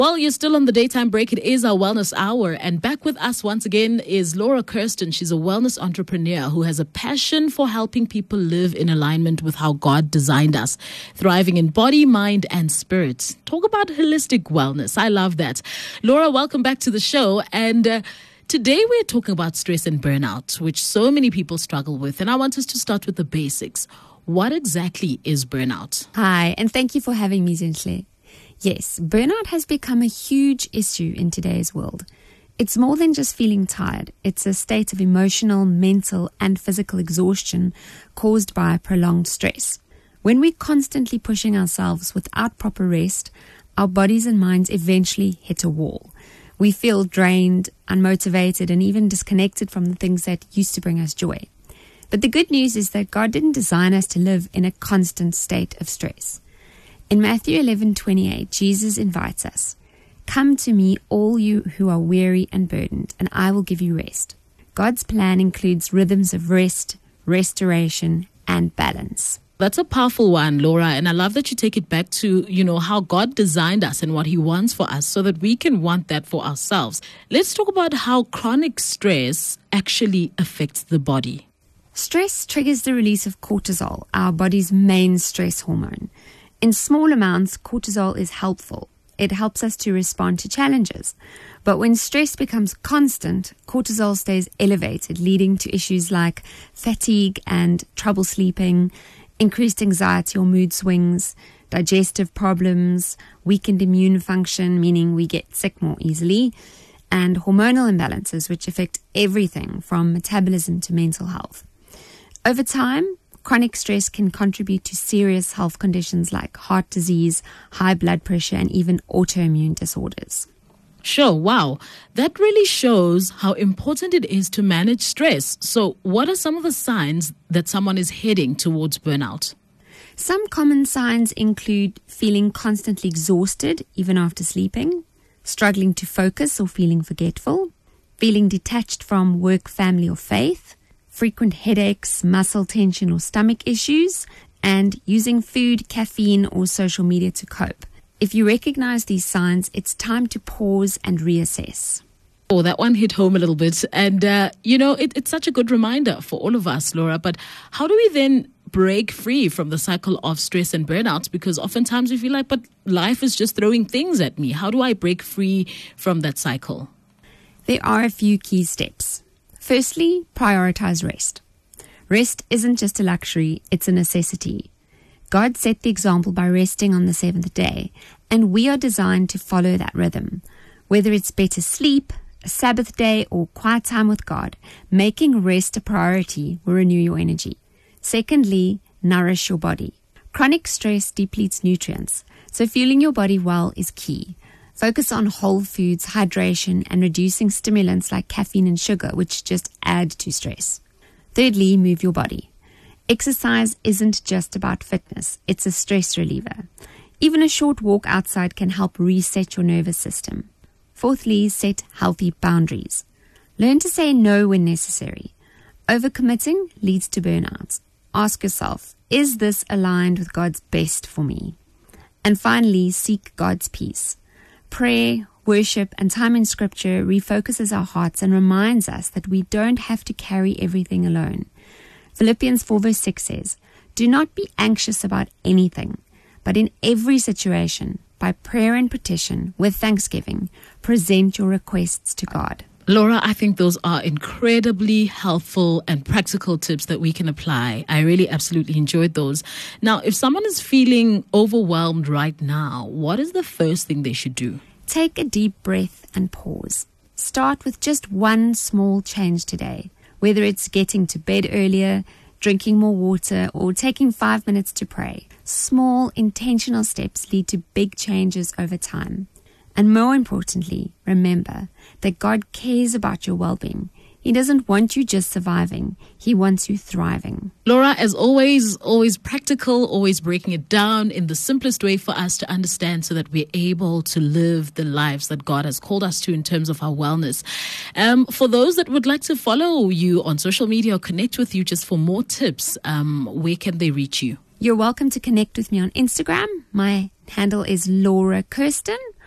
Well, you're still on the daytime break. It is our wellness hour. And back with us once again is Laura Kirsten. She's a wellness entrepreneur who has a passion for helping people live in alignment with how God designed us, thriving in body, mind, and spirit. Talk about holistic wellness. I love that. Laura, welcome back to the show. And today we're talking about stress and burnout, which so many people struggle with. And I want us to start with the basics. What exactly is burnout? Hi, and thank you for having me, Zinhle. Yes, burnout has become a huge issue in today's world. It's more than just feeling tired. It's a state of emotional, mental, and physical exhaustion caused by prolonged stress. When we're constantly pushing ourselves without proper rest, our bodies and minds eventually hit a wall. We feel drained, unmotivated, and even disconnected from the things that used to bring us joy. But the good news is that God didn't design us to live in a constant state of stress. In Matthew 11:28, Jesus invites us, "Come to me, all you who are weary and burdened, and I will give you rest." God's plan includes rhythms of rest, restoration, and balance. That's a powerful one, Laura, and I love that you take it back to, how God designed us and what He wants for us so that we can want that for ourselves. Let's talk about how chronic stress actually affects the body. Stress triggers the release of cortisol, our body's main stress hormone. In small amounts, cortisol is helpful. It helps us to respond to challenges. But when stress becomes constant, cortisol stays elevated, leading to issues like fatigue and trouble sleeping, increased anxiety or mood swings, digestive problems, weakened immune function, meaning we get sick more easily, and hormonal imbalances, which affect everything from metabolism to mental health. Over time, chronic stress can contribute to serious health conditions like heart disease, high blood pressure, and even autoimmune disorders. Sure, wow. That really shows how important it is to manage stress. So what are some of the signs that someone is heading towards burnout? Some common signs include feeling constantly exhausted even after sleeping, struggling to focus or feeling forgetful, feeling detached from work, family, or faith, frequent headaches, muscle tension or stomach issues, and using food, caffeine, or social media to cope. If you recognize these signs, it's time to pause and reassess. Oh, that one hit home a little bit. And, it's such a good reminder for all of us, Laura. But how do we then break free from the cycle of stress and burnout? Because oftentimes we feel like, but life is just throwing things at me. How do I break free from that cycle? There are a few key steps. Firstly, prioritize rest. Rest isn't just a luxury, it's a necessity. God set the example by resting on the seventh day, and we are designed to follow that rhythm. Whether it's better sleep, a Sabbath day, or quiet time with God, making rest a priority will renew your energy. Secondly, nourish your body. Chronic stress depletes nutrients, so fueling your body well is key. Focus on whole foods, hydration, and reducing stimulants like caffeine and sugar, which just add to stress. Thirdly, move your body. Exercise isn't just about fitness, it's a stress reliever. Even a short walk outside can help reset your nervous system. Fourthly, set healthy boundaries. Learn to say no when necessary. Overcommitting leads to burnout. Ask yourself, is this aligned with God's best for me? And finally, seek God's peace. Prayer, worship, and time in Scripture refocuses our hearts and reminds us that we don't have to carry everything alone. Philippians 4 verse 6 says, "Do not be anxious about anything, but in every situation, by prayer and petition, with thanksgiving, present your requests to God." Laura, I think those are incredibly helpful and practical tips that we can apply. I really absolutely enjoyed those. Now, if someone is feeling overwhelmed right now, what is the first thing they should do? Take a deep breath and pause. Start with just one small change today, whether it's getting to bed earlier, drinking more water, or taking 5 minutes to pray. Small, intentional steps lead to big changes over time. And more importantly, remember that God cares about your well-being. He doesn't want you just surviving. He wants you thriving. Laura, as always practical, always breaking it down in the simplest way for us to understand so that we're able to live the lives that God has called us to in terms of our wellness. For those that would like to follow you on social media or connect with you just for more tips, where can they reach you? You're welcome to connect with me on Instagram. My handle is Laura Kirsten.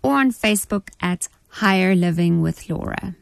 or on Facebook at Higher Living with Laura.